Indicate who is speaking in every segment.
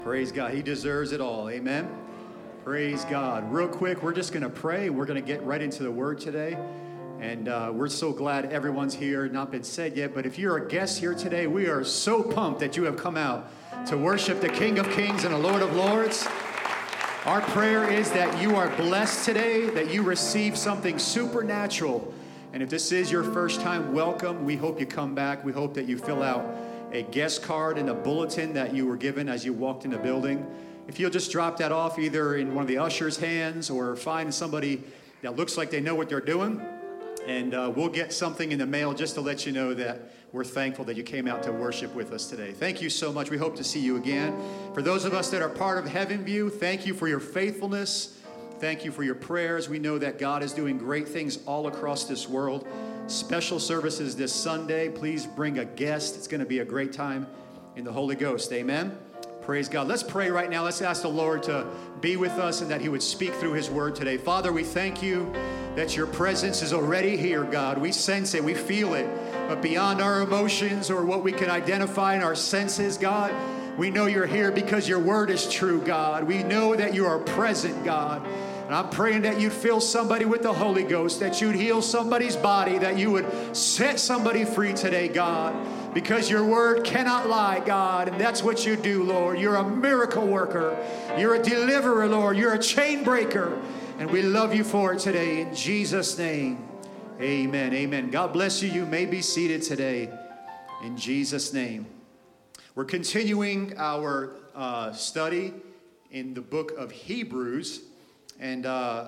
Speaker 1: Praise God. He deserves it all. Amen. Praise God. Real quick, we're just going to pray. We're going to get right into the word today. And we're so glad everyone's here. Not been said yet, but if you're a guest here today, we are so pumped that you have come out to worship the King of Kings and the Lord of Lords. Our prayer is that you are blessed today, that you receive something supernatural. And if this is your first time, welcome. We hope you come back. We hope that you fill out a guest card and a bulletin that you were given as you walked in the building. If you'll just drop that off either in one of the ushers' hands or find somebody that looks like they know what they're doing, and we'll get something in the mail just to let you know that we're thankful that you came out to worship with us today. Thank you so much. We hope to see you again. For those of us that are part of Heaven View, thank you for your faithfulness. Thank you for your prayers. We know that God is doing great things all across this world. Special services this Sunday. Please bring a guest. It's going to be a great time in the Holy Ghost. Amen. Praise God. Let's pray right now. Let's ask the Lord to be with us and that he would speak through his word today. Father, we thank you that your presence is already here, God. We sense it. We feel it. But beyond our emotions or what we can identify in our senses, God, we know you're here because your word is true, God. We know that you are present, God. And I'm praying that you'd fill somebody with the Holy Ghost, that you'd heal somebody's body, that you would set somebody free today, God, because your word cannot lie, God, and that's what you do, Lord. You're a miracle worker. You're a deliverer, Lord. You're a chain breaker, and we love you for it today. In Jesus' name, amen, amen. God bless you. You may be seated today in Jesus' name. We're continuing our study in the book of Hebrews. And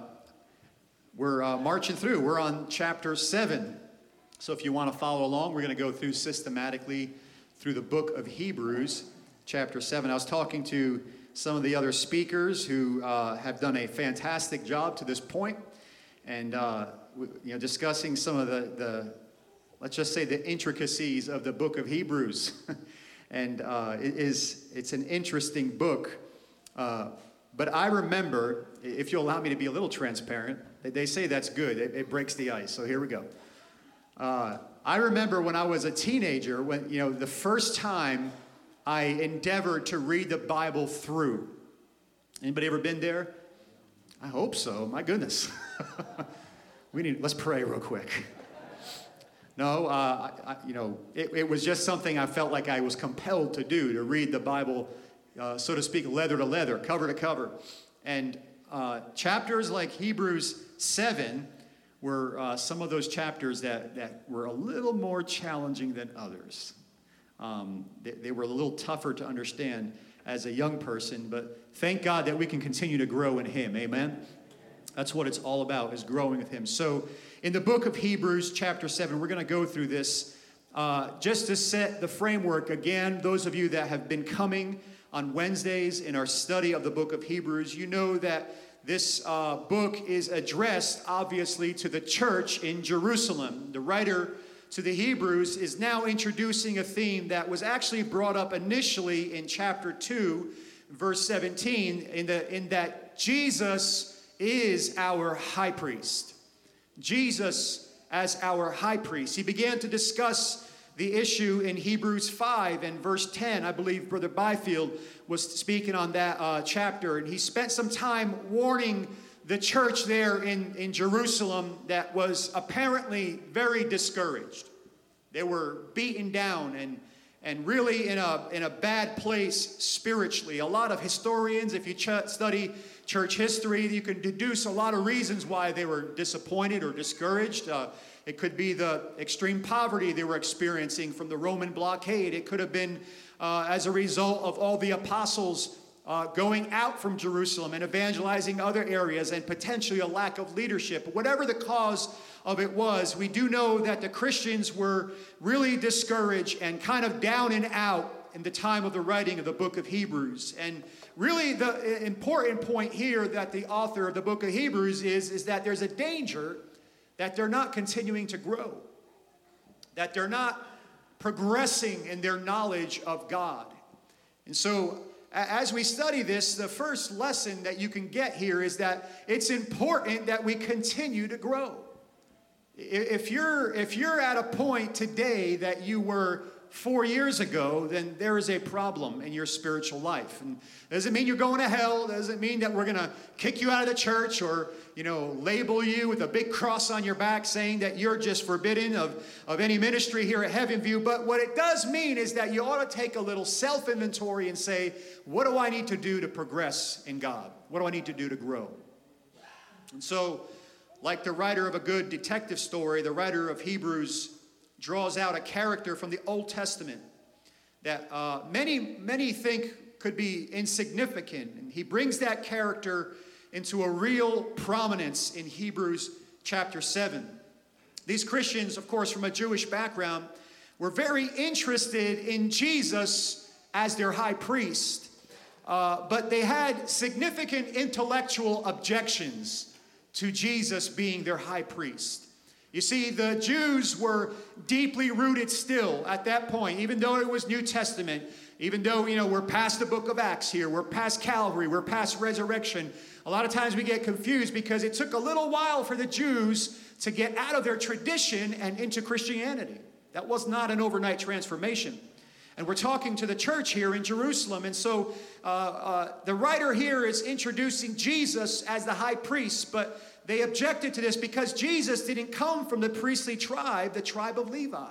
Speaker 1: we're marching through. We're on chapter 7. So if you want to follow along, we're going to go through systematically through the book of Hebrews, chapter 7. I was talking to some of the other speakers who have done a fantastic job to this point, and discussing some of the let's just say the intricacies of the book of Hebrews. And it's an interesting book. But I remember, if you'll allow me to be a little transparent, they say that's good. It breaks the ice. So here we go. I remember when I was a teenager, when the first time I endeavored to read the Bible through. Anybody ever been there? I hope so. My goodness. Let's pray real quick. No, it was just something I felt like I was compelled to do, to read the Bible, so to speak, leather to leather, cover to cover. And chapters like Hebrews 7 were some of those chapters that were a little more challenging than others. They were a little tougher to understand as a young person, but thank God that we can continue to grow in him. Amen? That's what it's all about, is growing with him. So in the book of Hebrews, chapter 7, we're going to go through this just to set the framework. Again, those of you that have been coming on Wednesdays in our study of the book of Hebrews, you know that this book is addressed, obviously, to the church in Jerusalem. The writer to the Hebrews is now introducing a theme that was actually brought up initially in chapter 2, verse 17, in that Jesus is our high priest. Jesus as our high priest. He began to discuss the issue in Hebrews 5 and verse 10. I believe Brother Byfield was speaking on that chapter, and he spent some time warning the church there in Jerusalem that was apparently very discouraged. They were beaten down and really in a bad place spiritually. A lot of historians, if you study church history, you can deduce a lot of reasons why they were disappointed or discouraged. It could be the extreme poverty they were experiencing from the Roman blockade. It could have been as a result of all the apostles going out from Jerusalem and evangelizing other areas, and potentially a lack of leadership. But whatever the cause of it was, we do know that the Christians were really discouraged and kind of down and out in the time of the writing of the book of Hebrews. And really the important point here that the author of the book of Hebrews is that there's a danger that they're not continuing to grow, that they're not progressing in their knowledge of God. And so as we study this, the first lesson that you can get here is that it's important that we continue to grow. If you're at a point today that you were 4 years ago, then there is a problem in your spiritual life. And it doesn't mean you're going to hell. It doesn't mean that we're going to kick you out of the church or, label you with a big cross on your back saying that you're just forbidden of any ministry here at Heaven View. But what it does mean is that you ought to take a little self-inventory and say, what do I need to do to progress in God? What do I need to do to grow? And so, like the writer of a good detective story, the writer of Hebrews draws out a character from the Old Testament that many think could be insignificant. And he brings that character into a real prominence in Hebrews chapter 7. These Christians, of course, from a Jewish background, were very interested in Jesus as their high priest. But they had significant intellectual objections to Jesus being their high priest. You see, the Jews were deeply rooted still at that point, even though it was New Testament, even though, we're past the book of Acts here, we're past Calvary, we're past resurrection. A lot of times we get confused because it took a little while for the Jews to get out of their tradition and into Christianity. That was not an overnight transformation. And we're talking to the church here in Jerusalem. And so the writer here is introducing Jesus as the high priest, but they objected to this because Jesus didn't come from the priestly tribe, the tribe of Levi.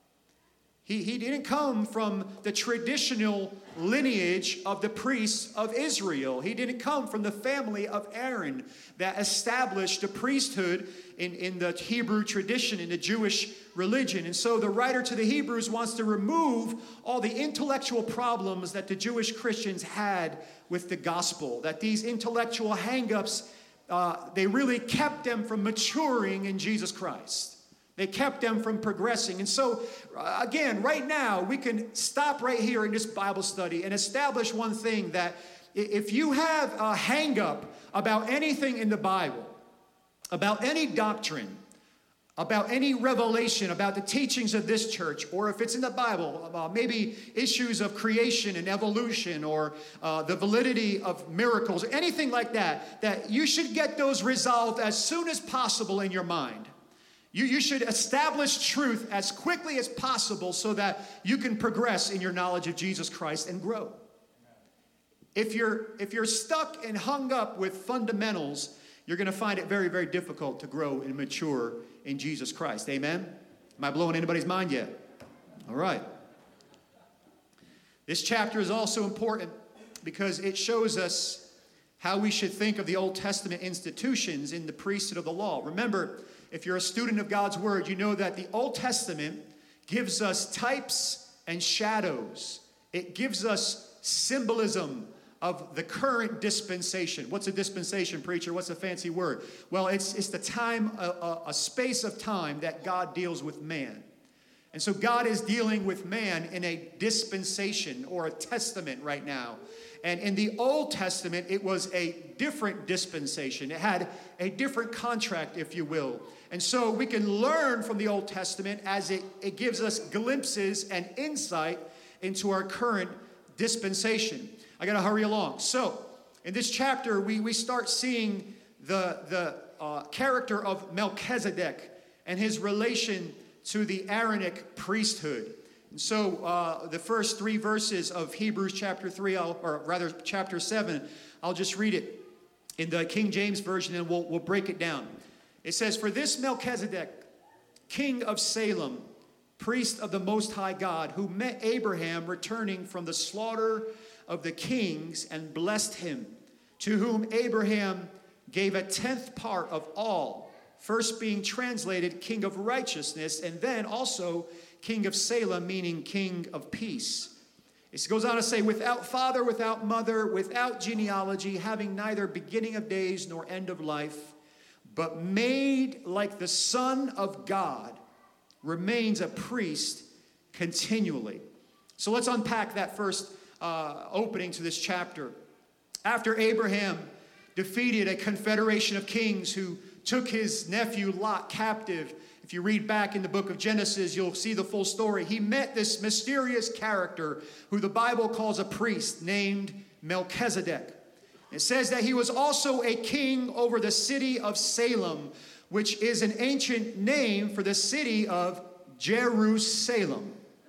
Speaker 1: He didn't come from the traditional lineage of the priests of Israel. He didn't come from the family of Aaron that established the priesthood in the Hebrew tradition, in the Jewish religion. And so the writer to the Hebrews wants to remove all the intellectual problems that the Jewish Christians had with the gospel, that these intellectual hang-ups, they really kept them from maturing in Jesus Christ. They kept them from progressing. And so, again, right now, we can stop right here in this Bible study and establish one thing, that if you have a hang-up about anything in the Bible, about any doctrine, about any revelation, about the teachings of this church, or if it's in the Bible, maybe issues of creation and evolution, or the validity of miracles, anything like that, that you should get those resolved as soon as possible in your mind. You should establish truth as quickly as possible so that you can progress in your knowledge of Jesus Christ and grow. If you're stuck and hung up with fundamentals, you're going to find it very, very difficult to grow and mature in Jesus Christ. Amen? Am I blowing anybody's mind yet? All right. This chapter is also important because it shows us how we should think of the Old Testament institutions in the priesthood of the law. Remember, if you're a student of God's Word, you know that the Old Testament gives us types and shadows. It gives us symbolism of the current dispensation. What's a dispensation, preacher? What's a fancy word? Well, it's the time, a space of time that God deals with man. And so God is dealing with man in a dispensation or a testament right now. And in the Old Testament, it was a different dispensation. It had a different contract, if you will. And so we can learn from the Old Testament as it gives us glimpses and insight into our current dispensation. I got to hurry along. So in this chapter, we start seeing the character of Melchizedek and his relation to the Aaronic priesthood. And so the first 3 verses of Hebrews chapter 3, or rather chapter 7, I'll just read it in the King James Version and we'll break it down. It says, "For this Melchizedek, king of Salem, priest of the Most High God, who met Abraham returning from the slaughter of the kings and blessed him, to whom Abraham gave a 10th part of all, first being translated king of righteousness, and then also king of Salem, meaning king of peace. It goes on to say, without father, without mother, without genealogy, having neither beginning of days nor end of life, but made like the Son of God, remains a priest continually." So let's unpack that first opening to this chapter. After Abraham defeated a confederation of kings who took his nephew Lot captive, if you read back in the book of Genesis, you'll see the full story. He met this mysterious character who the Bible calls a priest named Melchizedek. It says that he was also a king over the city of Salem, which is an ancient name for the city of Jerusalem.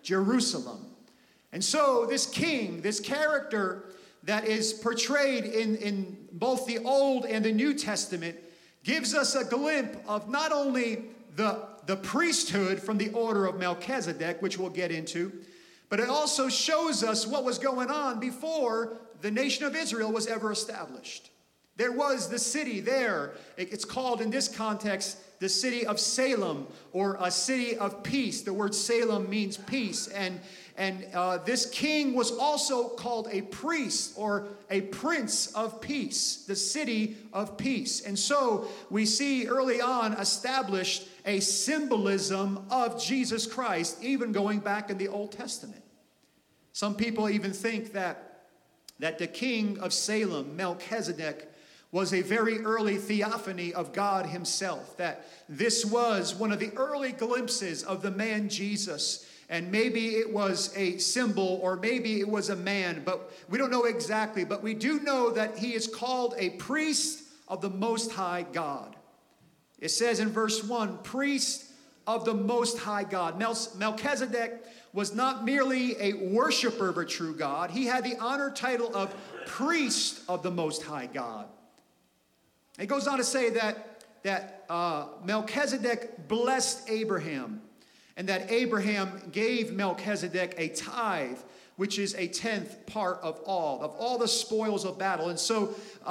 Speaker 1: Jerusalem. And so this king, this character that is portrayed in both the Old and the New Testament, gives us a glimpse of not only the priesthood from the order of Melchizedek, which we'll get into, but it also shows us what was going on before the nation of Israel was ever established. There was the city there. It's called in this context the city of Salem, or a city of peace. The word Salem means peace. And this king was also called a priest, or a prince of peace, the city of peace. And so we see early on established a symbolism of Jesus Christ, even going back in the Old Testament. Some people even think that the king of Salem, Melchizedek, was a very early theophany of God himself, that this was one of the early glimpses of the man Jesus. And maybe it was a symbol, or maybe it was a man, but we don't know exactly. But we do know that he is called a priest of the Most High God. It says in verse 1, priest of the Most High God. Melchizedek was not merely a worshiper of a true God. He had the honor title of priest of the Most High God. It goes on to say that Melchizedek blessed Abraham, and that Abraham gave Melchizedek a tithe, which is a 10th part of all the spoils of battle. And so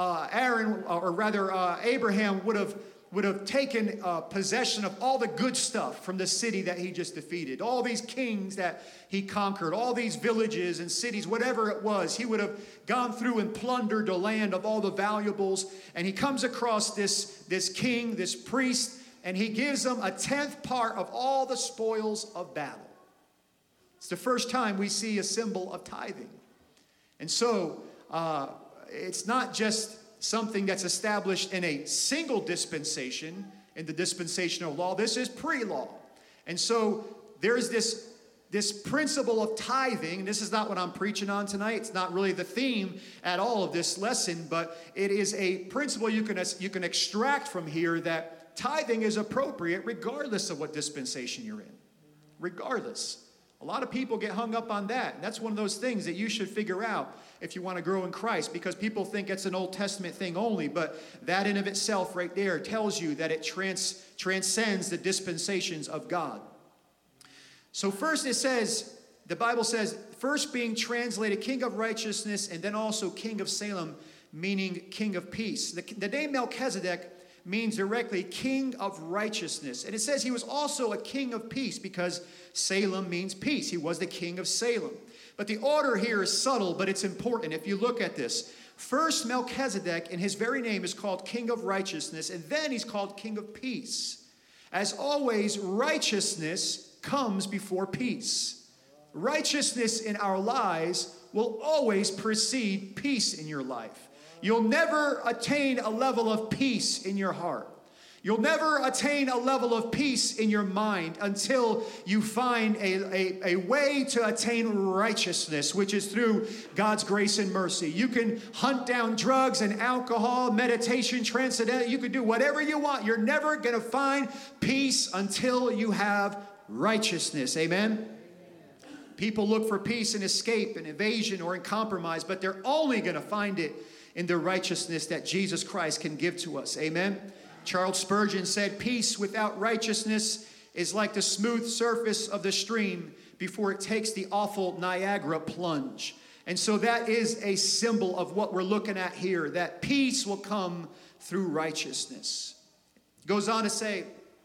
Speaker 1: Abraham would have taken possession of all the good stuff from the city that he just defeated, all these kings that he conquered, all these villages and cities, whatever it was. He would have gone through and plundered the land of all the valuables. And he comes across this king, this priest, and he gives him a 10th part of all the spoils of battle. It's the first time we see a symbol of tithing. And so it's not just something that's established in a single dispensation, in the dispensational law. This is pre-law. And so there's this principle of tithing. This is not what I'm preaching on tonight. It's not really the theme at all of this lesson, but it is a principle you can extract from here, that tithing is appropriate regardless of what dispensation you're in. Regardless. A lot of people get hung up on that. That's one of those things that you should figure out if you want to grow in Christ, because people think it's an Old Testament thing only, but that in of itself right there tells you that it transcends the dispensations of God. So first the Bible says, first being translated King of Righteousness, and then also King of Salem, meaning King of Peace. The name Melchizedek means directly King of Righteousness. And it says he was also a King of Peace, because Salem means peace. He was the King of Salem. But the order here is subtle, but it's important. If you look at this, first Melchizedek in his very name is called King of Righteousness, and then he's called King of Peace. As always, righteousness comes before peace. Righteousness in our lives will always precede peace in your life. You'll never attain a level of peace in your heart. You'll never attain a level of peace in your mind until you find a way to attain righteousness, which is through God's grace and mercy. You can hunt down drugs and alcohol, meditation, transcendental. You can do whatever you want. You're never going to find peace until you have righteousness. Amen? People look for peace in escape, in evasion, or in compromise, but they're only going to find it in the righteousness that Jesus Christ can give to us. Amen? Charles Spurgeon said, peace without righteousness is like the smooth surface of the stream before it takes the awful Niagara plunge. And so that is a symbol of what we're looking at here, that peace will come through righteousness. It goes on to say,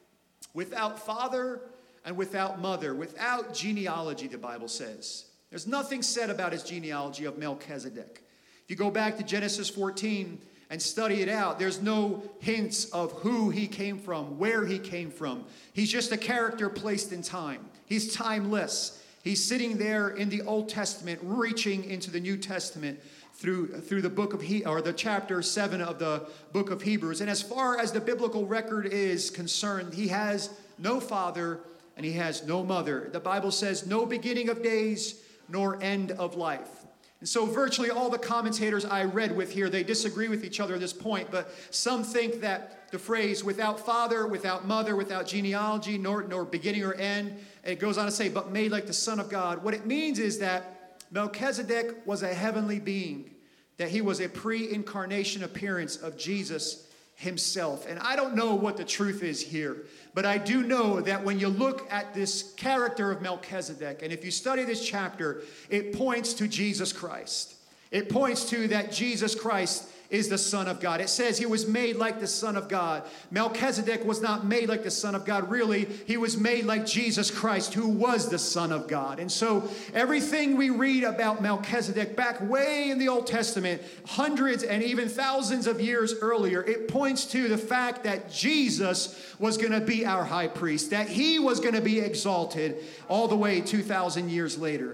Speaker 1: without father and without mother, without genealogy, the Bible says. There's nothing said about his genealogy of Melchizedek. If you go back to Genesis 14 and study it out, there's no hints of who he came from, where he came from. He's just a character placed in time. He's timeless. He's sitting there in the Old Testament, reaching into the New Testament through the book of the chapter 7 of the book of Hebrews. And as far as the biblical record is concerned, he has no father and he has no mother. The Bible says no beginning of days nor end of life. And so virtually all the commentators I read with here, they disagree with each other at this point, but some think that the phrase without father, without mother, without genealogy, nor beginning or end, it goes on to say, but made like the Son of God. What it means is that Melchizedek was a heavenly being, that he was a pre-incarnation appearance of Jesus himself. And I don't know what the truth is here, but I do know that when you look at this character of Melchizedek, and if you study this chapter, it points to Jesus Christ. It points to that Jesus Christ is the Son of God. It says he was made like the Son of God. Melchizedek was not made like the Son of God. Really, he was made like Jesus Christ, who was the Son of God. And so everything we read about Melchizedek back way in the Old Testament, hundreds and even thousands of years earlier, it points to the fact that Jesus was going to be our high priest, that he was going to be exalted all the way 2,000 years later.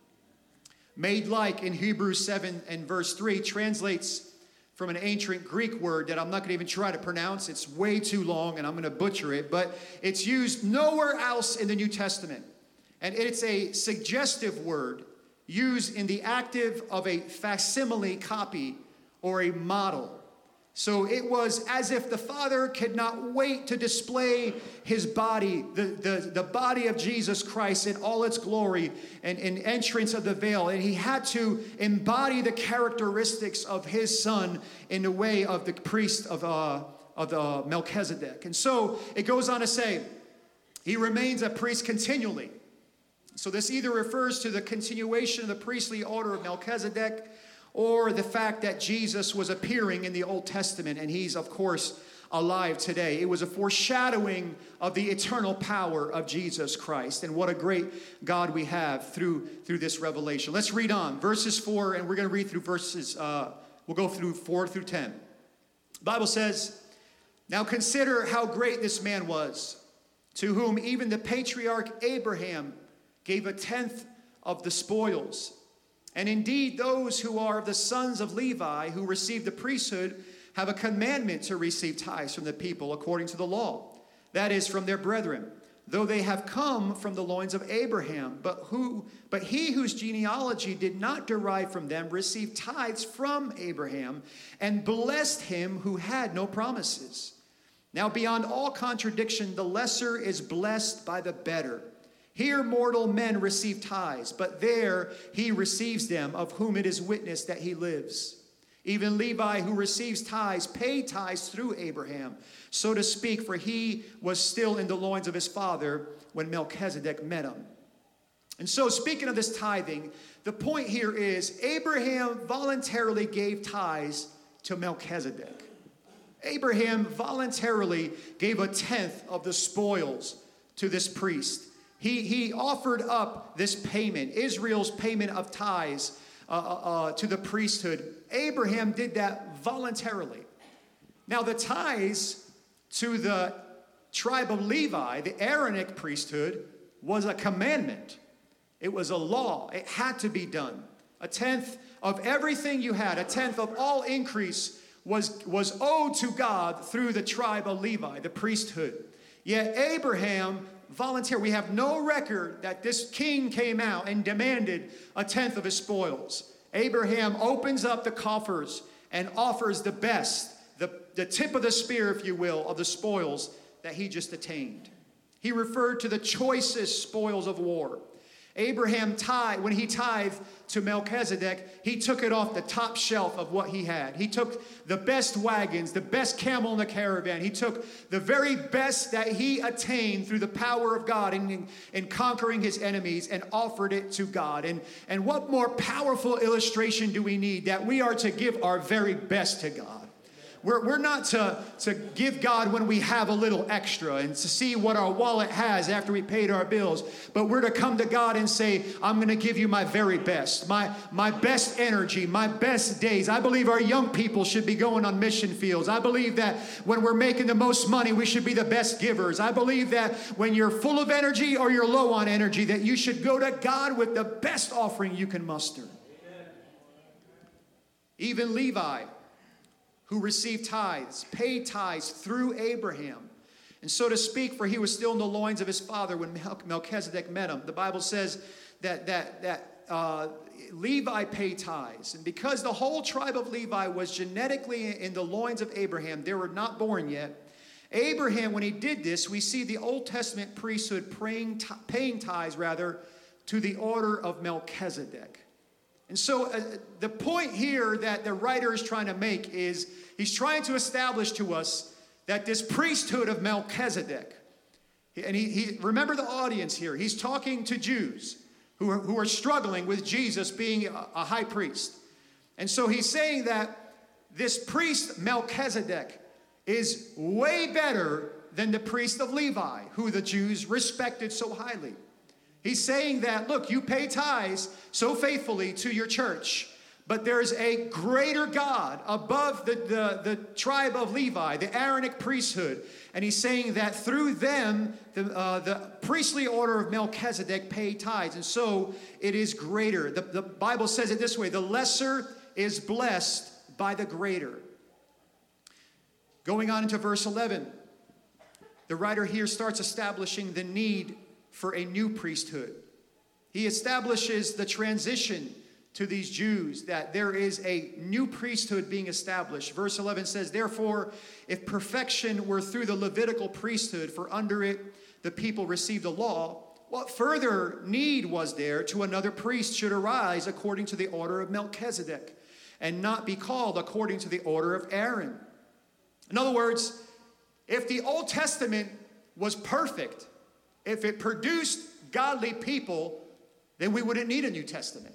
Speaker 1: Made like in Hebrews 7 and verse 3 translates from an ancient Greek word that I'm not going to even try to pronounce. It's way too long and I'm going to butcher it, but it's used nowhere else in the New Testament. And it's a suggestive word used in the active of a facsimile copy or a model. So it was as if the Father could not wait to display his body, the body of Jesus Christ in all its glory and entrance of the veil. And he had to embody the characteristics of his Son in the way of the priest of the Melchizedek. And so it goes on to say, he remains a priest continually. So this either refers to the continuation of the priestly order of Melchizedek, or the fact that Jesus was appearing in the Old Testament, and he's, of course, alive today. It was a foreshadowing of the eternal power of Jesus Christ. And what a great God we have through this revelation. Let's read on. Verses 4, and we're going to read through verses, we'll go through 4 through 10. The Bible says, now consider how great this man was, to whom even the patriarch Abraham gave a tenth of the spoils. And indeed, those who are of the sons of Levi, who receive the priesthood, have a commandment to receive tithes from the people according to the law, that is, from their brethren, though they have come from the loins of Abraham. But he whose genealogy did not derive from them received tithes from Abraham, and blessed him who had no promises. Now beyond all contradiction, the lesser is blessed by the better. Here mortal men receive tithes, but there he receives them, of whom it is witnessed that he lives. Even Levi, who receives tithes, paid tithes through Abraham, so to speak, for he was still in the loins of his father when Melchizedek met him. And so, speaking of this tithing, the point here is Abraham voluntarily gave tithes to Melchizedek. Abraham voluntarily gave a tenth of the spoils to this priest. He offered up this payment, Israel's payment of tithes to the priesthood. Abraham did that voluntarily. Now the tithes to the tribe of Levi, the Aaronic priesthood, was a commandment. It was a law. It had to be done. A tenth of everything you had, a tenth of all increase was owed to God through the tribe of Levi, the priesthood. Yet Abraham volunteered. We have no record that this king came out and demanded a tenth of his spoils. Abraham opens up the coffers and offers the best, the tip of the spear, if you will, of the spoils that he just attained. He referred to the choicest spoils of war. Abraham when he tithed to Melchizedek, he took it off the top shelf of what he had. He took the best wagons, the best camel in the caravan. He took the very best that he attained through the power of God in conquering his enemies and offered it to God. And what more powerful illustration do we need that we are to give our very best to God? We're not to give God when we have a little extra and to see what our wallet has after we paid our bills. But we're to come to God and say, I'm going to give you my very best, my best energy, my best days. I believe our young people should be going on mission fields. I believe that when we're making the most money, we should be the best givers. I believe that when you're full of energy or you're low on energy, that you should go to God with the best offering you can muster. Amen. Even Levi, who received tithes, paid tithes through Abraham. And so to speak, for he was still in the loins of his father when Melchizedek met him. The Bible says that Levi paid tithes. And because the whole tribe of Levi was genetically in the loins of Abraham, they were not born yet. Abraham, when he did this, we see the Old Testament priesthood paying tithes, to the order of Melchizedek. And so the point here that the writer is trying to make is he's trying to establish to us that this priesthood of Melchizedek, and he remember the audience here, he's talking to Jews who are struggling with Jesus being a high priest. And so he's saying that this priest Melchizedek is way better than the priest of Levi, who the Jews respected so highly. He's saying that, look, you pay tithes so faithfully to your church, but there's a greater God above the tribe of Levi, the Aaronic priesthood. And he's saying that through them, the priestly order of Melchizedek paid tithes. And so it is greater. The Bible says it this way: the lesser is blessed by the greater. Going on into verse 11, the writer here starts establishing the need for a new priesthood. He establishes the transition to these Jews, that there is a new priesthood being established. Verse 11 says, therefore, if perfection were through the Levitical priesthood, for under it the people received the law, what further need was there to another priest should arise according to the order of Melchizedek, and not be called according to the order of Aaron? In other words, if the Old Testament was perfect, if it produced godly people, then we wouldn't need a New Testament.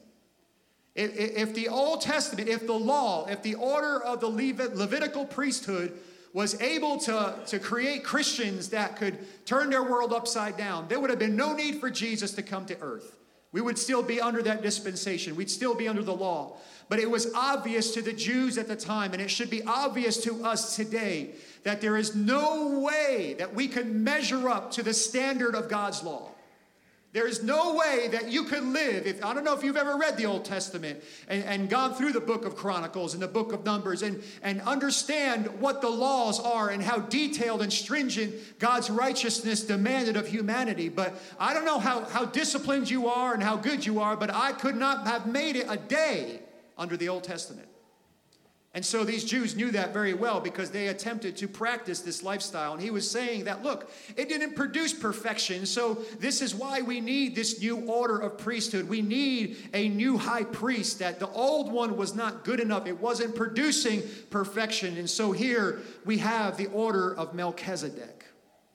Speaker 1: If the Old Testament, if the law, if the order of the Levitical priesthood was able to create Christians that could turn their world upside down, there would have been no need for Jesus to come to earth. We would still be under that dispensation. We'd still be under the law. But it was obvious to the Jews at the time, and it should be obvious to us today, that there is no way that we can measure up to the standard of God's law. There is no way that you could live. I don't know if you've ever read the Old Testament and gone through the book of Chronicles and the book of Numbers and understand what the laws are and how detailed and stringent God's righteousness demanded of humanity. But I don't know how disciplined you are and how good you are, but I could not have made it a day under the Old Testament. And so these Jews knew that very well because they attempted to practice this lifestyle. And he was saying that, look, it didn't produce perfection. So this is why we need this new order of priesthood. We need a new high priest, that the old one was not good enough. It wasn't producing perfection. And so here we have the order of Melchizedek.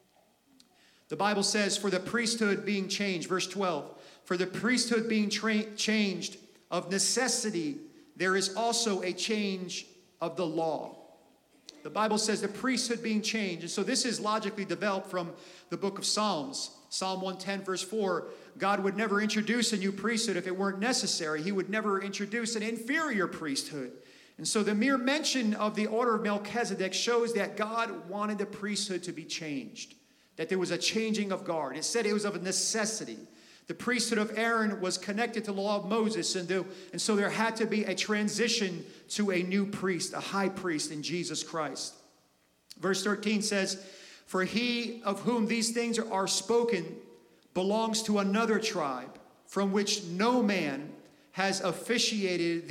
Speaker 1: The Bible says, for the priesthood being changed, verse 12, for the priesthood being changed of necessity, there is also a change of the law. The Bible says the priesthood being changed. And so this is logically developed from the book of Psalms. Psalm 110 verse 4, God would never introduce a new priesthood if it weren't necessary. He would never introduce an inferior priesthood. And so the mere mention of the order of Melchizedek shows that God wanted the priesthood to be changed, that there was a changing of guard. It said it was of a necessity. The priesthood of Aaron was connected to the law of Moses, and so there had to be a transition to a new priest, a high priest in Jesus Christ. Verse 13 says, for he of whom these things are spoken belongs to another tribe, from which no man has officiated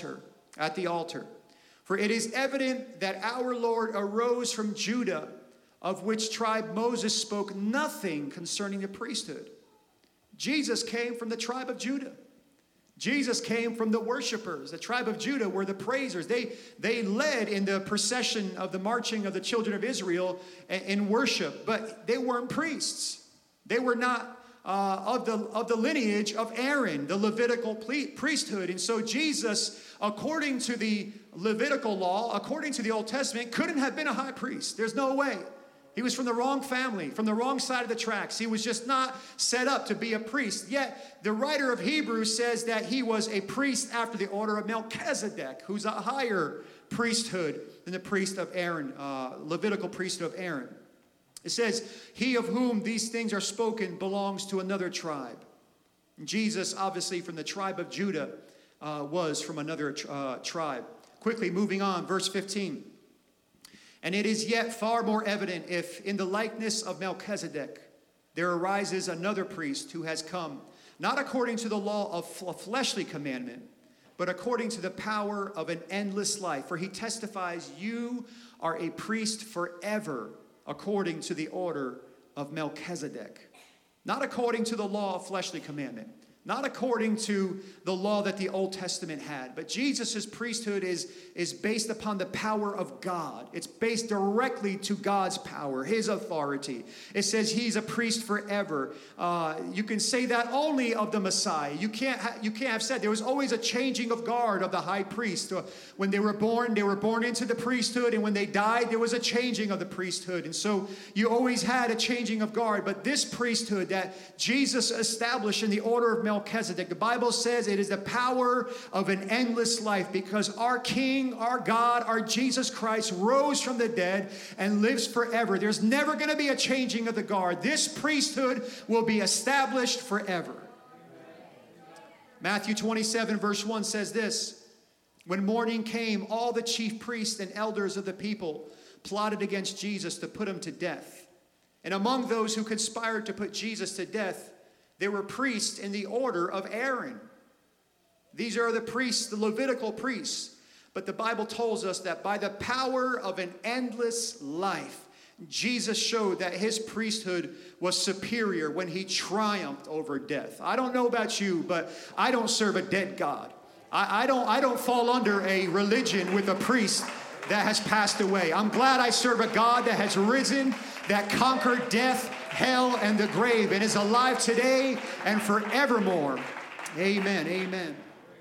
Speaker 1: at the altar. For it is evident that our Lord arose from Judah, of which tribe Moses spoke nothing concerning the priesthood. Jesus came from the tribe of Judah. Jesus came from the worshipers. The tribe of Judah were the praisers. They led in the procession of the marching of the children of Israel in worship, but they weren't priests. They were not of the lineage of Aaron, the Levitical priesthood. And so Jesus, according to the Levitical law, according to the Old Testament, couldn't have been a high priest. There's no way. He was from the wrong family, from the wrong side of the tracks. He was just not set up to be a priest. Yet the writer of Hebrews says that he was a priest after the order of Melchizedek, who's a higher priesthood than the priest of Aaron, Levitical priesthood of Aaron. It says, he of whom these things are spoken belongs to another tribe. And Jesus, obviously from the tribe of Judah, was from another tribe. Quickly moving on, verse 15. And it is yet far more evident if in the likeness of Melchizedek there arises another priest who has come not according to the law of fleshly commandment, but according to the power of an endless life. For he testifies, you are a priest forever, according to the order of Melchizedek. Not according to the law of fleshly commandment, not according to the law that the Old Testament had. But Jesus' priesthood is based upon the power of God. It's based directly to God's power, his authority. It says he's a priest forever. You can say that only of the Messiah. You can't have said there was always a changing of guard of the high priest. When they were born into the priesthood, and when they died, there was a changing of the priesthood. And so you always had a changing of guard. But this priesthood that Jesus established in the order of Melchizedek, the Bible says it is the power of an endless life, because our King, our God, our Jesus Christ rose from the dead and lives forever. There's never going to be a changing of the guard. This priesthood will be established forever. Matthew 27 verse 1 says this: when morning came, all the chief priests and elders of the people plotted against Jesus to put him to death. And among those who conspired to put Jesus to death, there were priests in the order of Aaron. These are the priests, the Levitical priests. But the Bible tells us that by the power of an endless life, Jesus showed that his priesthood was superior when he triumphed over death. I don't know about you, but I don't serve a dead God. I don't fall under a religion with a priest that has passed away. I'm glad I serve a God that has risen, that conquered death, hell, and the grave, and is alive today and forevermore. Amen, amen.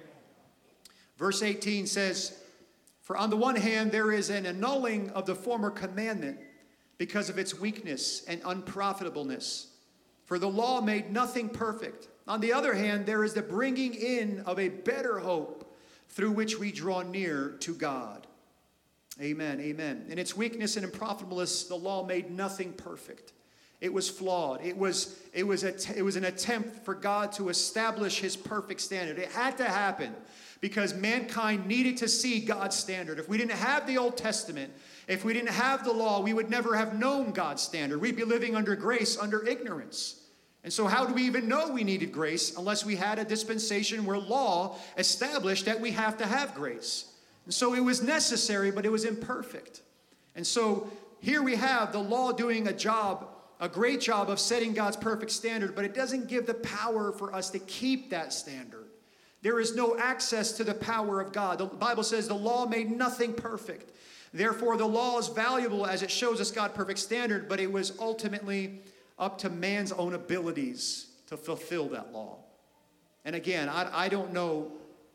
Speaker 1: Verse 18 says, for on the one hand, there is an annulling of the former commandment because of its weakness and unprofitableness. For the law made nothing perfect. On the other hand, there is the bringing in of a better hope through which we draw near to God. Amen, amen. In its weakness and unprofitableness, the law made nothing perfect. It was flawed. It was an attempt for God to establish his perfect standard. It had to happen because mankind needed to see God's standard. If we didn't have the Old Testament, if we didn't have the law, we would never have known God's standard. We'd be living under grace, under ignorance. And so how do we even know we needed grace unless we had a dispensation where law established that we have to have grace? And so it was necessary, but it was imperfect. And so here we have the law doing a great job of setting God's perfect standard, but it doesn't give the power for us to keep that standard. There is no access to the power of God. The Bible says the law made nothing perfect. Therefore, the law is valuable as it shows us God's perfect standard, but it was ultimately up to man's own abilities to fulfill that law. And again, I don't know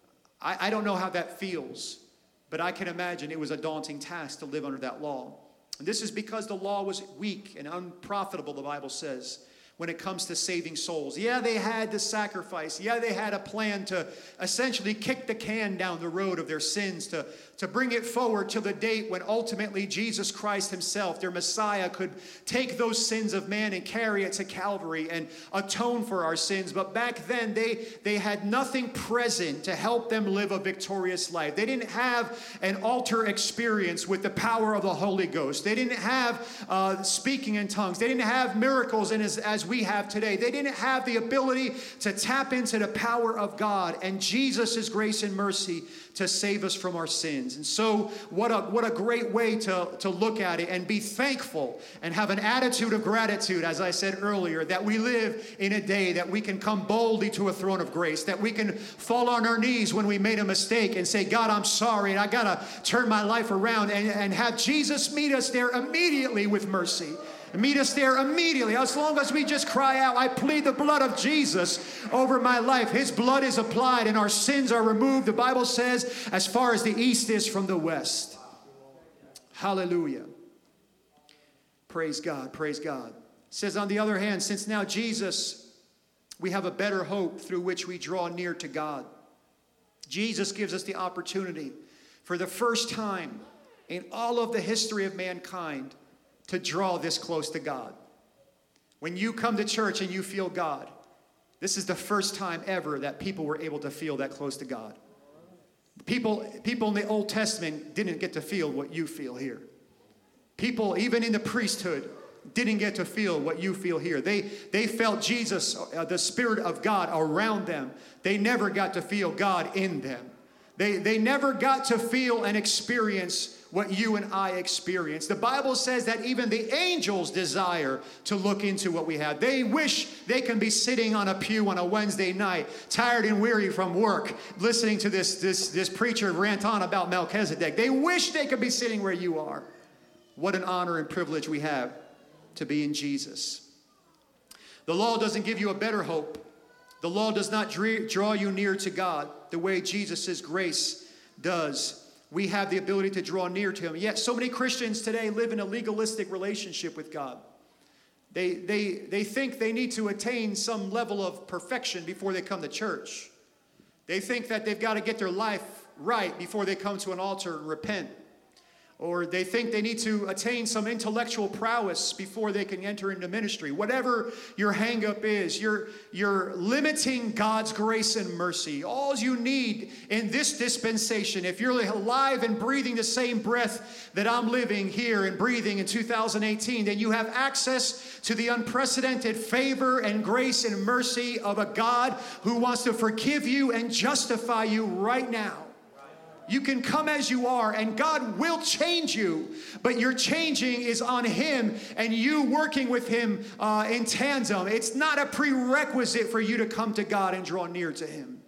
Speaker 1: how that feels, but I can imagine it was a daunting task to live under that law. And this is because the law was weak and unprofitable, the Bible says, when it comes to saving souls. Yeah, they had the sacrifice. Yeah, they had a plan to essentially kick the can down the road of their sins, to bring it forward to the date when ultimately Jesus Christ himself, their Messiah, could take those sins of man and carry it to Calvary and atone for our sins. But back then, they had nothing present to help them live a victorious life. They didn't have an altar experience with the power of the Holy Ghost. They didn't have speaking in tongues. They didn't have miracles as we have today. They didn't have the ability to tap into the power of God and Jesus' grace and mercy to save us from our sins. And so what a great way to look at it and be thankful and have an attitude of gratitude, as I said earlier, that we live in a day that we can come boldly to a throne of grace, that we can fall on our knees when we made a mistake and say, God, I'm sorry, and I got to turn my life around, and have Jesus meet us there immediately with mercy. Meet us there immediately. As long as we just cry out, I plead the blood of Jesus over my life. His blood is applied and our sins are removed. The Bible says, as far as the east is from the west. Hallelujah. Praise God. Praise God. It says, on the other hand, since now Jesus, we have a better hope through which we draw near to God. Jesus gives us the opportunity for the first time in all of the history of mankind to draw this close to God. When you come to church and you feel God, this is the first time ever that people were able to feel that close to God. People in the Old Testament didn't get to feel what you feel here. People, even in the priesthood, didn't get to feel what you feel here. They felt Jesus, the Spirit of God around them. They never got to feel God in them. They never got to feel and experience what you and I experience. The Bible says that even the angels desire to look into what we have. They wish they can be sitting on a pew on a Wednesday night, tired and weary from work, listening to this preacher rant on about Melchizedek. They wish they could be sitting where you are. What an honor and privilege we have to be in Jesus. The law doesn't give you a better hope. The law does not draw you near to God the way Jesus' grace does. We have the ability to draw near to him. Yet so many Christians today live in a legalistic relationship with God. They think they need to attain some level of perfection before they come to church. They think that they've got to get their life right before they come to an altar and repent. Or they think they need to attain some intellectual prowess before they can enter into ministry. Whatever your hang-up is, you're limiting God's grace and mercy. All you need in this dispensation, if you're alive and breathing the same breath that I'm living here and breathing in 2018, then you have access to the unprecedented favor and grace and mercy of a God who wants to forgive you and justify you right now. You can come as you are, and God will change you, but your changing is on him and you working with him in tandem. It's not a prerequisite for you to come to God and draw near to him.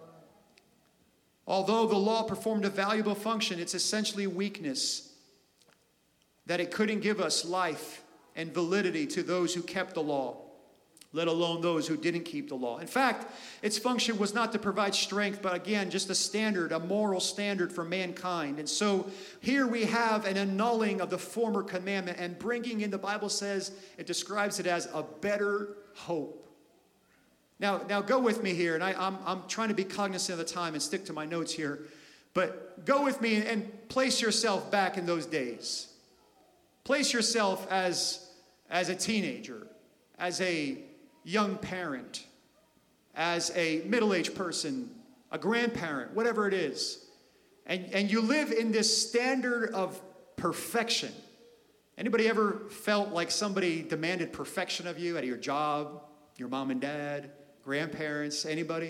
Speaker 1: Although the law performed a valuable function, it's essentially weakness, that it couldn't give us life and validity to those who kept the law, let alone those who didn't keep the law. In fact, its function was not to provide strength, but again, just a standard, a moral standard for mankind. And so here we have an annulling of the former commandment and bringing in, the Bible says, it describes it as a better hope. Now go with me here, and I'm trying to be cognizant of the time and stick to my notes here, but go with me and place yourself back in those days. Place yourself as a teenager, as a young parent, as a middle-aged person, a grandparent, whatever it is. And you live in this standard of perfection. Anybody ever felt like somebody demanded perfection of you at your job, your mom and dad, grandparents, anybody?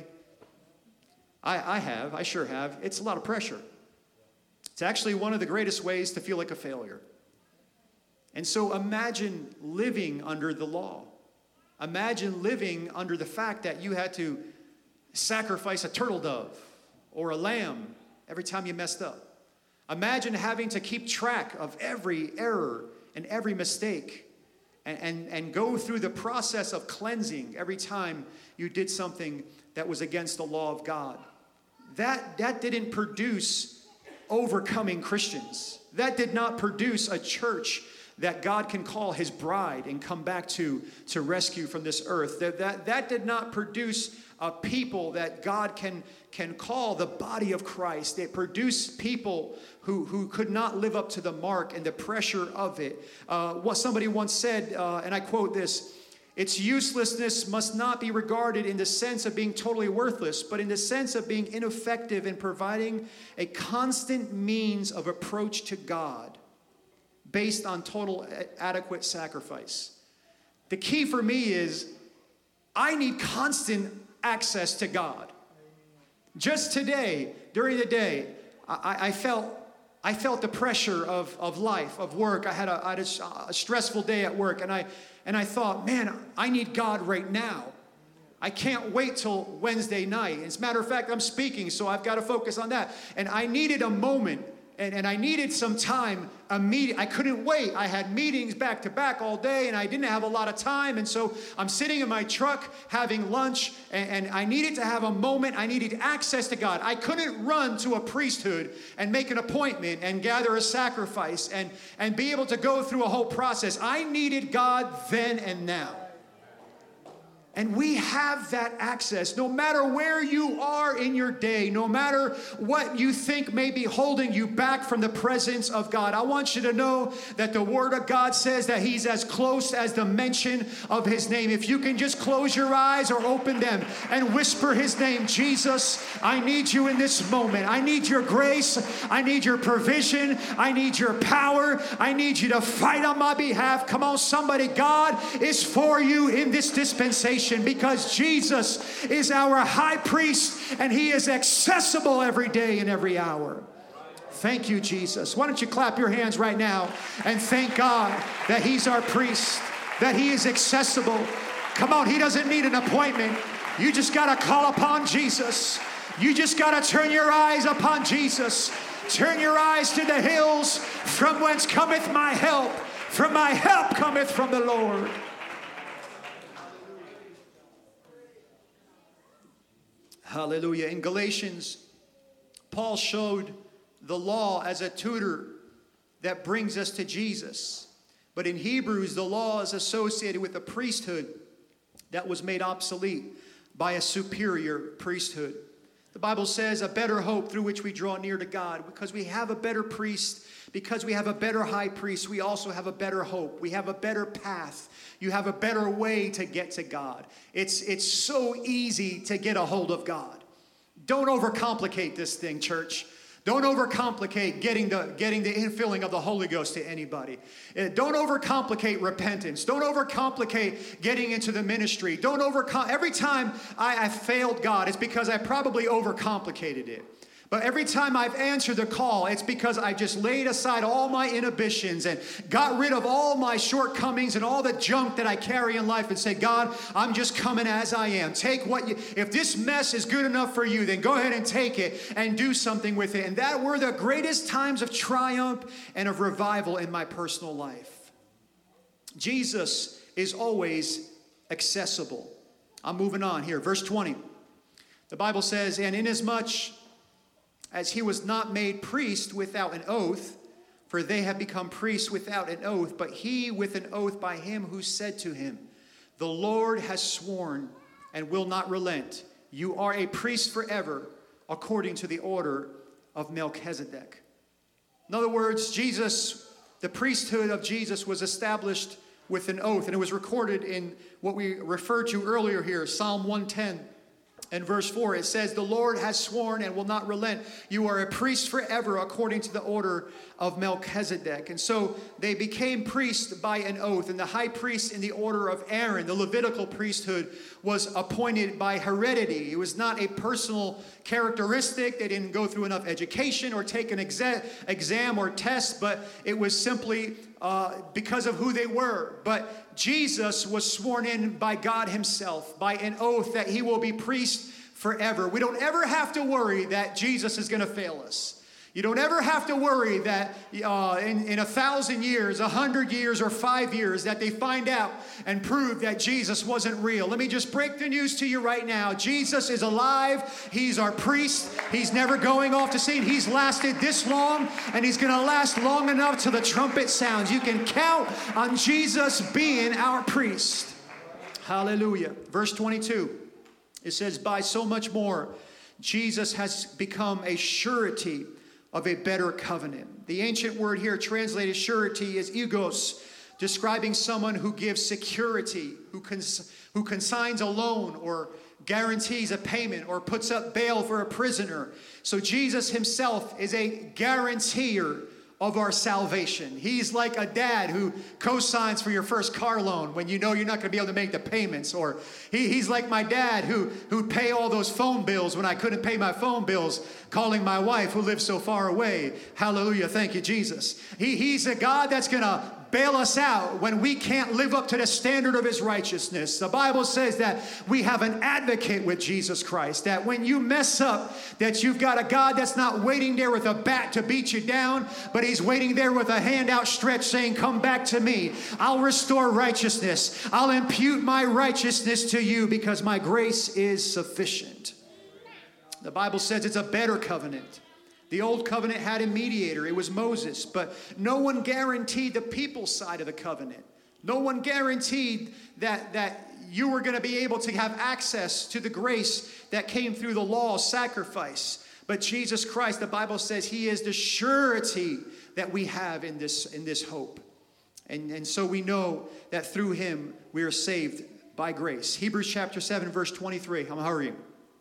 Speaker 1: I sure have. It's a lot of pressure. It's actually one of the greatest ways to feel like a failure. And so imagine living under the law. Imagine living under the fact that you had to sacrifice a turtle dove or a lamb every time you messed up. Imagine having to keep track of every error and every mistake and go through the process of cleansing every time you did something that was against the law of God. That didn't produce overcoming Christians. That did not produce a church that God can call his bride and come back to rescue from this earth. That did not produce a people that God can call the body of Christ. It produced people who could not live up to the mark and the pressure of it. What somebody once said, and I quote this, its uselessness must not be regarded in the sense of being totally worthless, but in the sense of being ineffective in providing a constant means of approach to God, based on total adequate sacrifice. The key for me is I need constant access to God. Just today, during the day, I felt the pressure of life, of work. I had a stressful day at work, and I thought, man, I need God right now. I can't wait till Wednesday night. As a matter of fact, I'm speaking, so I've got to focus on that. And I needed a moment. And I needed some time, I couldn't wait. I had meetings back to back all day, and I didn't have a lot of time. And so I'm sitting in my truck having lunch, and I needed to have a moment. I needed access to God. I couldn't run to a priesthood and make an appointment and gather a sacrifice and be able to go through a whole process. I needed God then and now. And we have that access. No matter where you are in your day, no matter what you think may be holding you back from the presence of God, I want you to know that the Word of God says that He's as close as the mention of His name. If you can just close your eyes or open them and whisper His name, Jesus, I need you in this moment. I need your grace. I need your provision. I need your power. I need you to fight on my behalf. Come on, somebody. God is for you in this dispensation, because Jesus is our high priest and He is accessible every day and every hour. Thank you, Jesus. Why don't you clap your hands right now and thank God that He's our priest, that He is accessible. Come on, He doesn't need an appointment. You just got to call upon Jesus. You just got to turn your eyes upon Jesus. Turn your eyes to the hills, from whence cometh my help. For my help cometh from the Lord. Hallelujah. In Galatians, Paul showed the law as a tutor that brings us to Jesus. But in Hebrews, the law is associated with a priesthood that was made obsolete by a superior priesthood. The Bible says a better hope through which we draw near to God. Because we have a better priest, because we have a better high priest, we also have a better hope. We have a better path. You have a better way to get to God. It's so easy to get a hold of God. Don't overcomplicate this thing, church. Don't overcomplicate getting the infilling of the Holy Ghost to anybody. Don't overcomplicate repentance. Don't overcomplicate getting into the ministry. Every time I failed God, it's because I probably overcomplicated it. But every time I've answered the call, it's because I just laid aside all my inhibitions and got rid of all my shortcomings and all the junk that I carry in life and say, God, I'm just coming as I am. If this mess is good enough for you, then go ahead and take it and do something with it. And that were the greatest times of triumph and of revival in my personal life. Jesus is always accessible. I'm moving on here. Verse 20. The Bible says, and inasmuch as He was not made priest without an oath, for they have become priests without an oath, but He with an oath by Him who said to Him, the Lord has sworn and will not relent. You are a priest forever, according to the order of Melchizedek. In other words, the priesthood of Jesus was established with an oath, and it was recorded in what we referred to earlier here, Psalm 110. And verse 4, it says, the Lord has sworn and will not relent. You are a priest forever according to the order of Melchizedek. And so they became priests by an oath. And the high priest in the order of Aaron, the Levitical priesthood, was appointed by heredity. It was not a personal characteristic. They didn't go through enough education or take an exam or test, but it was simply because of who they were. But Jesus was sworn in by God Himself by an oath that He will be priest forever. We don't ever have to worry that Jesus is going to fail us. You don't ever have to worry that in 1,000 years, 100 years, or 5 years that they find out and prove that Jesus wasn't real. Let me just break the news to you right now. Jesus is alive. He's our priest. He's never going off to sea. He's lasted this long, and He's going to last long enough till the trumpet sounds. You can count on Jesus being our priest. Hallelujah. Verse 22, it says, by so much more, Jesus has become a surety of a better covenant. The ancient word here translated surety is egos, describing someone who gives security, who consigns a loan or guarantees a payment or puts up bail for a prisoner. So Jesus Himself is a guarantor of our salvation. He's like a dad who co-signs for your first car loan when you know you're not going to be able to make the payments. Or he's like my dad who'd pay all those phone bills when I couldn't pay my phone bills, calling my wife who lives so far away. Hallelujah. Thank you, Jesus. He's a God that's going to bail us out when we can't live up to the standard of His righteousness. The Bible says that we have an advocate with Jesus Christ, that when you mess up, that you've got a God that's not waiting there with a bat to beat you down, but He's waiting there with a hand outstretched saying, come back to me. I'll restore righteousness. I'll impute my righteousness to you because my grace is sufficient. The Bible says it's a better covenant. The old covenant had a mediator. It was Moses. But no one guaranteed the people's side of the covenant. No one guaranteed that you were going to be able to have access to the grace that came through the law sacrifice. But Jesus Christ, the Bible says, he is the surety that we have in this hope. And so we know that through him we are saved by grace. Hebrews chapter 7, verse 23. I'm hurrying.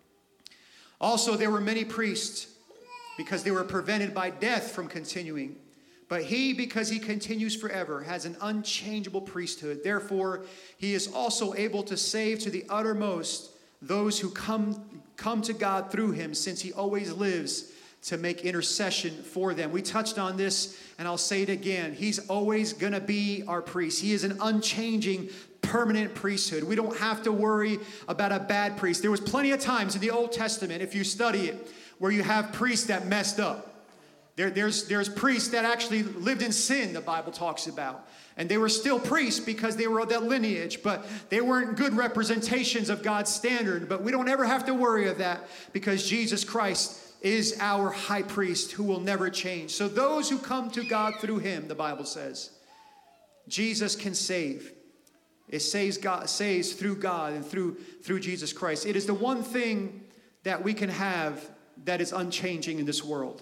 Speaker 1: Also, there were many priests because they were prevented by death from continuing. But he, because he continues forever, has an unchangeable priesthood. Therefore, he is also able to save to the uttermost those who come to God through him, since he always lives to make intercession for them. We touched on this, and I'll say it again. He's always going to be our priest. He is an unchanging, permanent priesthood. We don't have to worry about a bad priest. There was plenty of times in the Old Testament, if you study it, where you have priests that messed up. There's priests that actually lived in sin, the Bible talks about. And they were still priests because they were of that lineage, but they weren't good representations of God's standard. But we don't ever have to worry of that because Jesus Christ is our high priest who will never change. So those who come to God through him, the Bible says, Jesus can save. It saves through God and through Jesus Christ. It is the one thing that we can have that is unchanging in this world.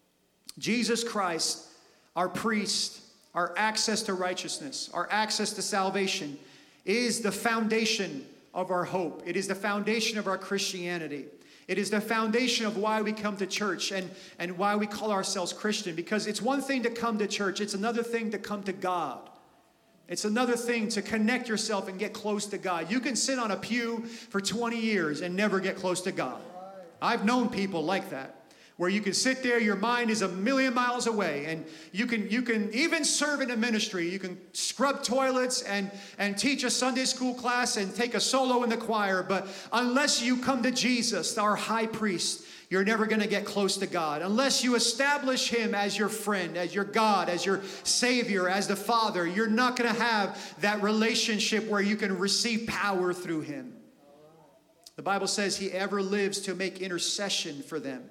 Speaker 1: Jesus Christ, our priest, our access to righteousness, our access to salvation, is the foundation of our hope. It is the foundation of our Christianity. It is the foundation of why we come to church and why we call ourselves Christian. Because it's one thing to come to church. It's another thing to come to God. It's another thing to connect yourself and get close to God. You can sit on a pew for 20 years and never get close to God. I've known people like that, where you can sit there, your mind is a million miles away, and you can even serve in a ministry. You can scrub toilets and teach a Sunday school class and take a solo in the choir, but unless you come to Jesus, our high priest, you're never going to get close to God. Unless you establish him as your friend, as your God, as your Savior, as the Father, you're not going to have that relationship where you can receive power through him. The Bible says he ever lives to make intercession for them.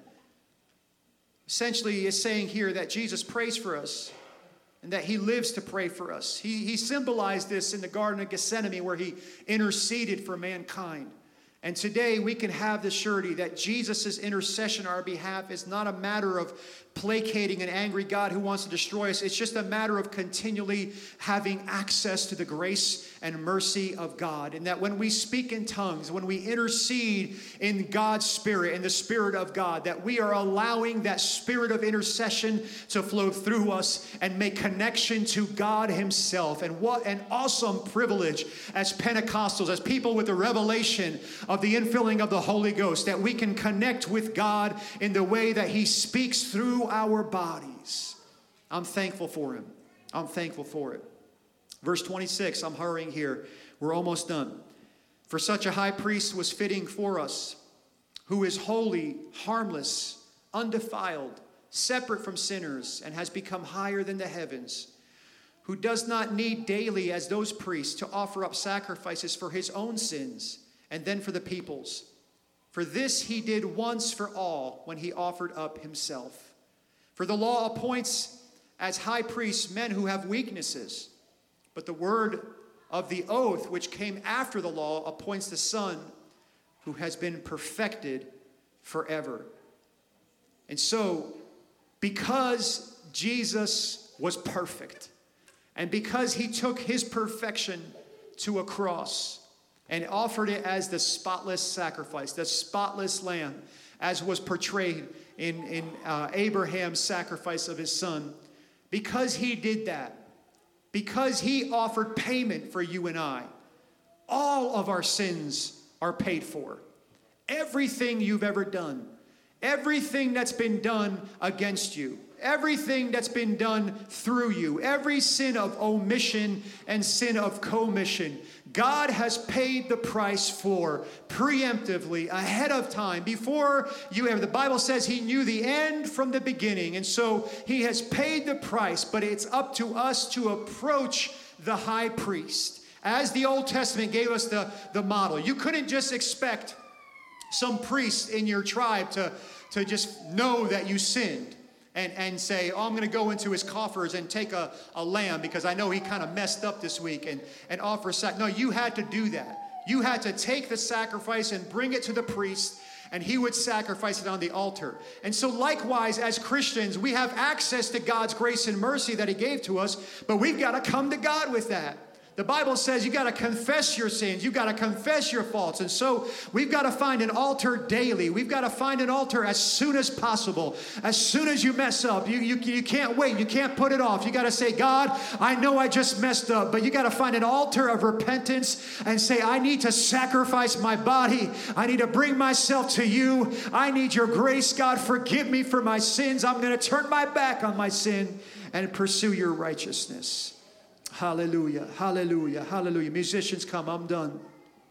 Speaker 1: Essentially, it's saying here that Jesus prays for us and that he lives to pray for us. He symbolized this in the Garden of Gethsemane where he interceded for mankind. And today we can have the surety that Jesus' intercession on our behalf is not a matter of placating an angry God who wants to destroy us. It's just a matter of continually having access to the grace and mercy of God. And that when we speak in tongues, when we intercede in God's Spirit, in the Spirit of God, that we are allowing that spirit of intercession to flow through us and make connection to God himself. And what an awesome privilege as Pentecostals, as people with the revelation of the infilling of the Holy Ghost, that we can connect with God in the way that he speaks through our bodies. I'm thankful for him. I'm thankful for it. Verse 26, I'm hurrying here. We're almost done. For such a high priest was fitting for us, who is holy, harmless, undefiled, separate from sinners, and has become higher than the heavens, who does not need daily, as those priests, to offer up sacrifices for his own sins, and then for the people's. For this he did once for all when he offered up himself. For the law appoints as high priests men who have weaknesses, but the word of the oath which came after the law appoints the Son who has been perfected forever. And so, because Jesus was perfect, and because he took his perfection to a cross and offered it as the spotless sacrifice, the spotless lamb, as was portrayed in Abraham's sacrifice of his son, because he did that, because he offered payment for you and I, all of our sins are paid for. Everything you've ever done, everything that's been done against you, everything that's been done through you, every sin of omission and sin of commission, God has paid the price for preemptively, ahead of time, before you ever. The Bible says he knew the end from the beginning, and so he has paid the price, but it's up to us to approach the high priest. As the Old Testament gave us the model, you couldn't just expect some priest in your tribe to just know that you sinned. And say, oh, I'm going to go into his coffers and take a lamb because I know he kind of messed up this week and offer sack. No, you had to do that. You had to take the sacrifice and bring it to the priest, and he would sacrifice it on the altar. And so likewise, as Christians, we have access to God's grace and mercy that he gave to us, but we've got to come to God with that. The Bible says you got to confess your sins. You got to confess your faults. And so we've got to find an altar daily. We've got to find an altar as soon as possible. As soon as you mess up, you can't wait. You can't put it off. You got to say, God, I know I just messed up, but you got to find an altar of repentance and say, I need to sacrifice my body. I need to bring myself to you. I need your grace. God, forgive me for my sins. I'm going to turn my back on my sin and pursue your righteousness. Hallelujah, hallelujah, hallelujah. Musicians, come, I'm done.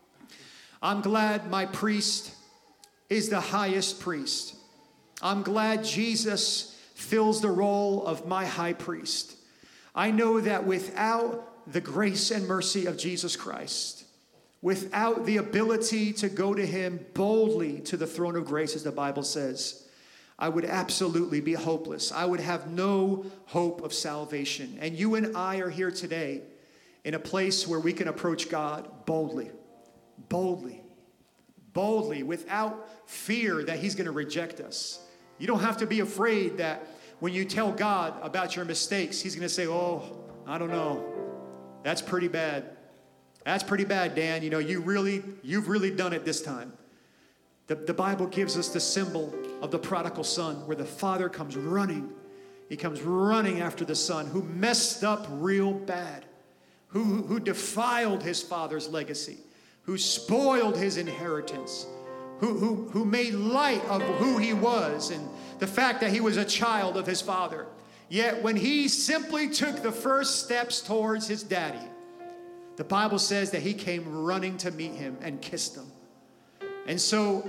Speaker 1: I'm glad my priest is the highest priest. I'm glad Jesus fills the role of my high priest. I know that without the grace and mercy of Jesus Christ, without the ability to go to him boldly to the throne of grace, as the Bible says, I would absolutely be hopeless. I would have no hope of salvation. And you and I are here today in a place where we can approach God boldly, boldly, boldly, without fear that he's going to reject us. You don't have to be afraid that when you tell God about your mistakes, he's going to say, oh, I don't know. That's pretty bad. That's pretty bad, Dan. You know, you've really done it this time. The Bible gives us the symbol of the prodigal son, where the father comes running. He comes running after the son who messed up real bad, who defiled his father's legacy, who spoiled his inheritance, who made light of who he was and the fact that he was a child of his father. Yet when he simply took the first steps towards his daddy, the Bible says that he came running to meet him and kissed him. And so,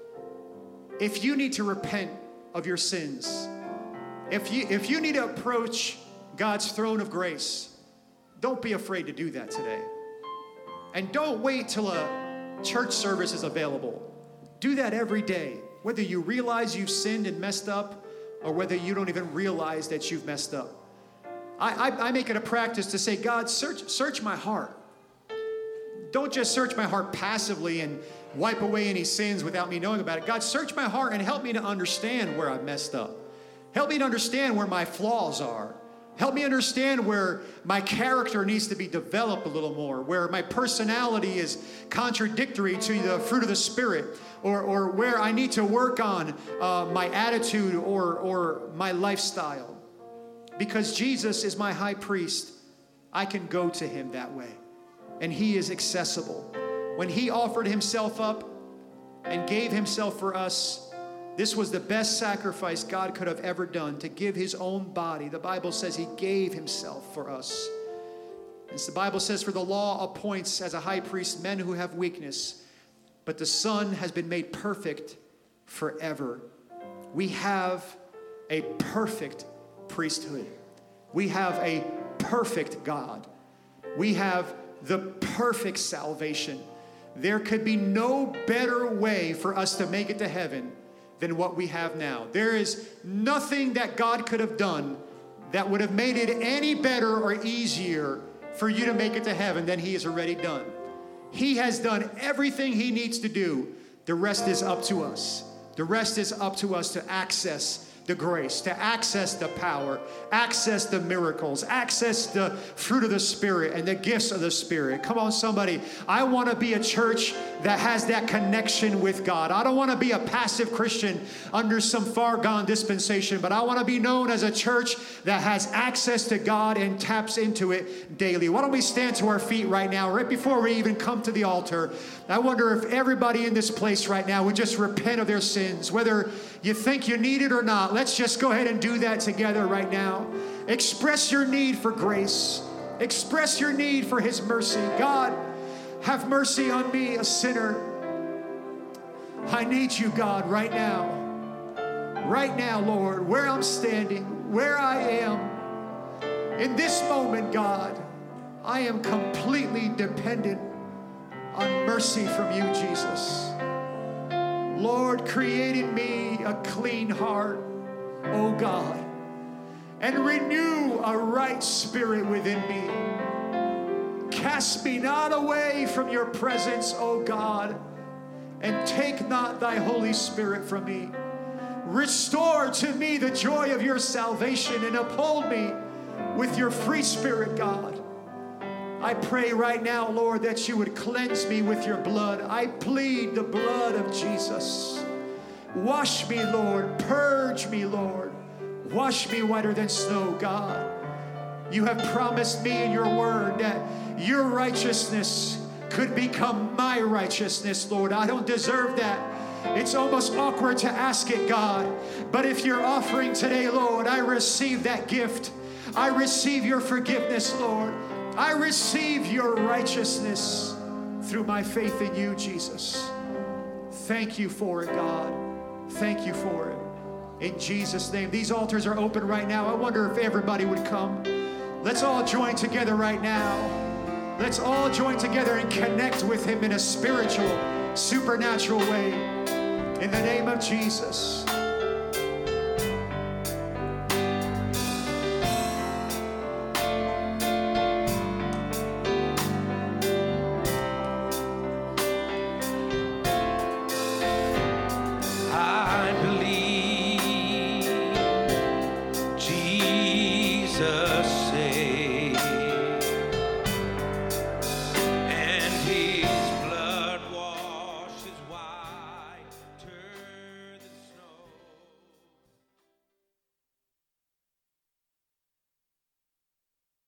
Speaker 1: if you need to repent of your sins, if you need to approach God's throne of grace, don't be afraid to do that today. And don't wait till a church service is available. Do that every day, whether you realize you've sinned and messed up, or whether you don't even realize that you've messed up. I make it a practice to say, God, search my heart. Don't just search my heart passively and wipe away any sins without me knowing about it. God, search my heart and help me to understand where I've messed up. Help me to understand where my flaws are. Help me understand where my character needs to be developed a little more, where my personality is contradictory to the fruit of the Spirit, or where I need to work on my attitude or my lifestyle. Because Jesus is my high priest, I can go to him that way. And he is accessible. When he offered himself up and gave himself for us, this was the best sacrifice God could have ever done, to give his own body. The Bible says he gave himself for us. As the Bible says, for the law appoints as a high priest men who have weakness, but the Son has been made perfect forever. We have a perfect priesthood. We have a perfect God. We have the perfect salvation. There could be no better way for us to make it to heaven than what we have now. There is nothing that God could have done that would have made it any better or easier for you to make it to heaven than he has already done. He has done everything he needs to do. The rest is up to us. The rest is up to us to access the grace, to access the power, access the miracles, access the fruit of the Spirit and the gifts of the Spirit. Come on, somebody. I want to be a church that has that connection with God. I don't want to be a passive Christian under some far gone dispensation, but I want to be known as a church that has access to God and taps into it daily. Why don't we stand to our feet right now, right before we even come to the altar? I wonder if everybody in this place right now would just repent of their sins, whether you think you need it or not. Let's just go ahead and do that together right now. Express your need for grace. Express your need for his mercy. God, have mercy on me, a sinner. I need you, God, right now. Right now, Lord, where I'm standing, where I am. In this moment, God, I am completely dependent on mercy from you, Jesus. Lord, create in me a clean heart, oh God, and renew a right spirit within me. Cast me not away from your presence, O God, and take not thy Holy Spirit from me. Restore to me the joy of your salvation and uphold me with your free spirit, God. I pray right now, Lord, that you would cleanse me with your blood. I plead the blood of Jesus. Wash me, Lord. Purge me, Lord. Wash me whiter than snow, God. You have promised me in your word that your righteousness could become my righteousness, Lord. I don't deserve that. It's almost awkward to ask it, God. But if you're offering today, Lord, I receive that gift. I receive your forgiveness, Lord. I receive your righteousness through my faith in you, Jesus. Thank you for it, God. Thank you for it. In Jesus' name. These altars are open right now. I wonder if everybody would come. Let's all join together right now. Let's all join together and connect with him in a spiritual, supernatural way. In the name of Jesus.